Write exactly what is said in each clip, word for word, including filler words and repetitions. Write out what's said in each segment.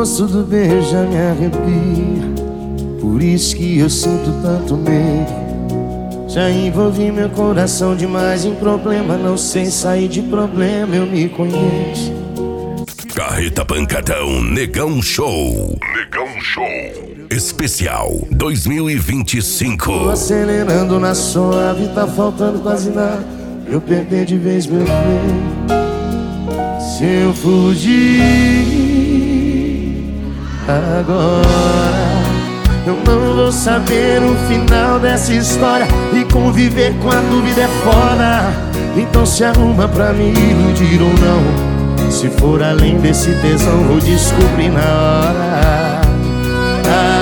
gosto do beijo já me arrepia. Por isso que eu sinto tanto medo. Já envolvi meu coração demais em problema. Não sei sair de problema, eu me conheço. Carreta Pancadão Negão Show. Negão Show Especial dois mil e vinte e cinco. Tô acelerando na suave, tá faltando quase nada eu perder de vez meu bem. Se eu fugir agora, eu não vou saber o final dessa história. E conviver com a dúvida é foda. Então se arruma pra me iludir ou não. Se for além desse tesão, vou descobrir na hora. Ah,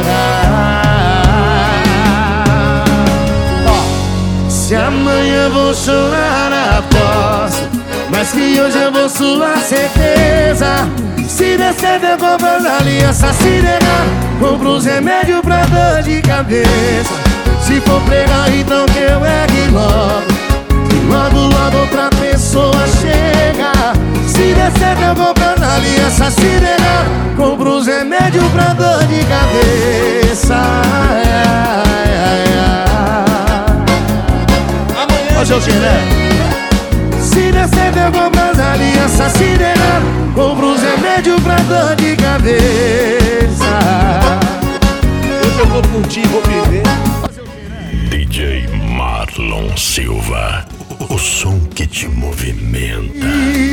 ah, ah. Oh. Se amanhã vou chorar, aposto, mas que hoje eu vou suar certeza. Se der certo eu compro as alianças, se negar, compro os remédios pra dor de cabeça. Se for pregar, então que eu ergue logo, que logo, logo outra pessoa chega. Se der certo eu compro as alianças, se negar, compro os remédios pra dor de cabeça. Ó, seu Xeré. Se der certo eu compro as alianças, se negar, compro os remédios pra dor de cabeça. Hoje eu vou curtir e vou viver. D J Marlon Silva, o som que te movimenta.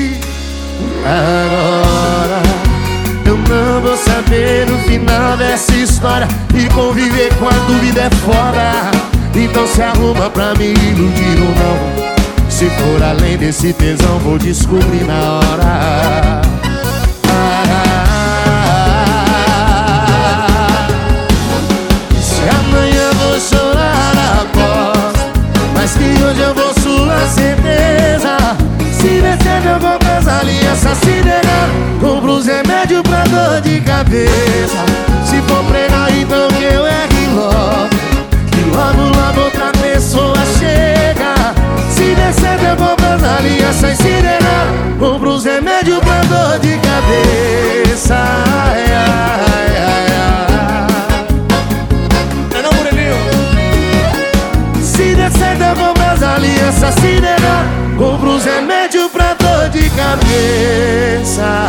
Agora eu não vou saber o final dessa história. E conviver com a dúvida é foda. Então se arruma pra me iludir ou não. Se for além desse tesão, vou descobrir na hora. Ah, se amanhã vou chorar, aposto, mas que hoje eu vou suar certeza. Se der certo eu compro as alianças, se negar, compro os remédios pra dor de cabeça. Se for pregar, então que eu ergue logo, que logo, logo outra pessoa chega. Se der certo eu compro as alianças, se negar, compro os remédios pra dor de cabeça. Ai, ai, ai, ai. É não, Murilinho? Se der certo eu compro as alianças, se negar, compro os remédios pra dor de cabeça.